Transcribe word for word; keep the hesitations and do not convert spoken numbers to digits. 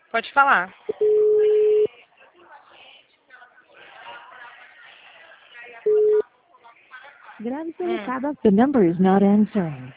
Pode falar. Grave seu Hum. recado. The number is not answering.